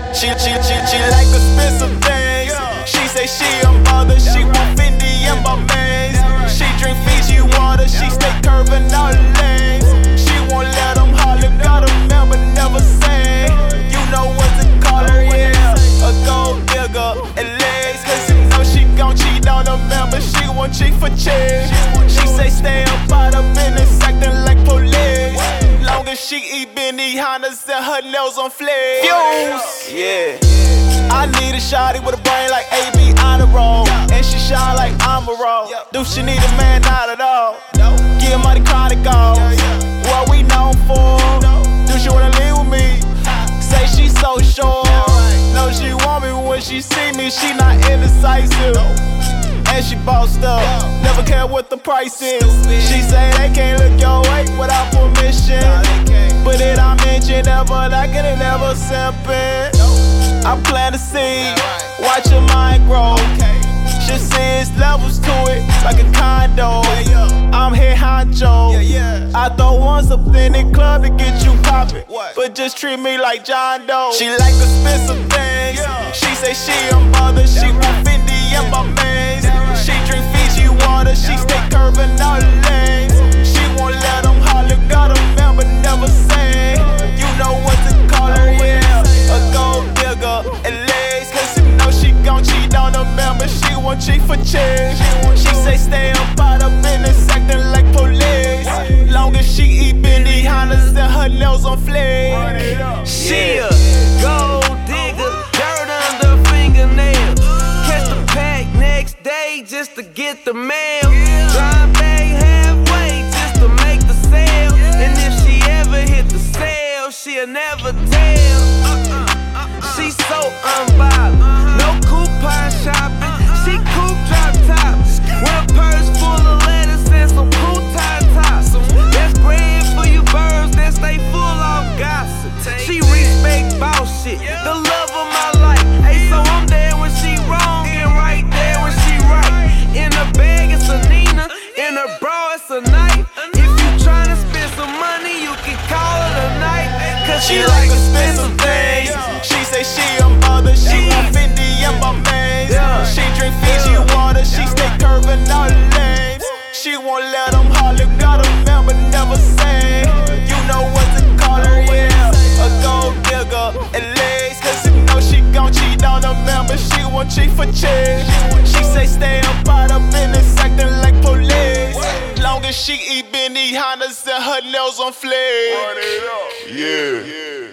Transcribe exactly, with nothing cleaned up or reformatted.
She, she, she, she like expensive things. She say she a mother, she want Fendi and Balmains. She drink Fiji water, she stay curving all the lanes. She won't let them holler, got a member, never say. You know what to call her, yeah. A gold digger and legs, cause you know she gon' cheat on a member. She want cheat for check. She say stay up out of business, acting like police. Long as she eat Benny Hondas and her nails on flares. Fuse, yeah. I need a shawty with a brain like A B on the road, and she shine like Amaro. Do she need a man? Not at all. Give money chronic goals. What we known for? Do she wanna live with me? Say she so sure. No, she want me when she see me. She not indecisive, and she bossed up. Never care what the price is. She say they can't look your way without permission. Put it on mention, never lacking and never simping. I plant a seed, watch your mind grow. Should see it's levels to it, like a condo. I'm here honcho. I throw ones up in the club to get you poppin', but just treat me like John Doe. She like expensive things. She say she a mother, she want Fendi and Balmains. She drink Fiji water, she stay curving all the lanes. She won't let them holler, got a man but never say. You know what to call her, yeah. A gold digger and legs, cause you know she gon' cheat on a member. She want cheat for check. She say stay up out of business, acting like police. Long as she eat Benny Hondas and her nails on flares. She a gold digger, dirt under her fingernails. Catch the pack next day just to get the mail. Drive back halfway just to make the sale. And if she ever hit the sale, she'll never tell. She so unbothered, no coupon shopping. She coupe drop tops with a purse full of lettuce and some cool tie tops. That's bread for you birds that stay full of gossip. She respect boss shit, the love of my life. Hey, so I'm there when she wrong and right there when she right. In her bag it's a Nina, in her bra it's a knife. If you tryna spend some money, you can call it a night. Cause She like expensive things. She say she a mother, she want Fendi and Balmains. She drink Fiji water, she stay curving all the lanes. She won't let them holler, got a man but never say. You know what to call her, yeah. A gold digger and legs, cause you know she gon' cheat on a man, but she want cheat for check. She say stay up out of business, acting like police. Long as she eat Benny Hondas and her nails on flares. Yeah. Yeah.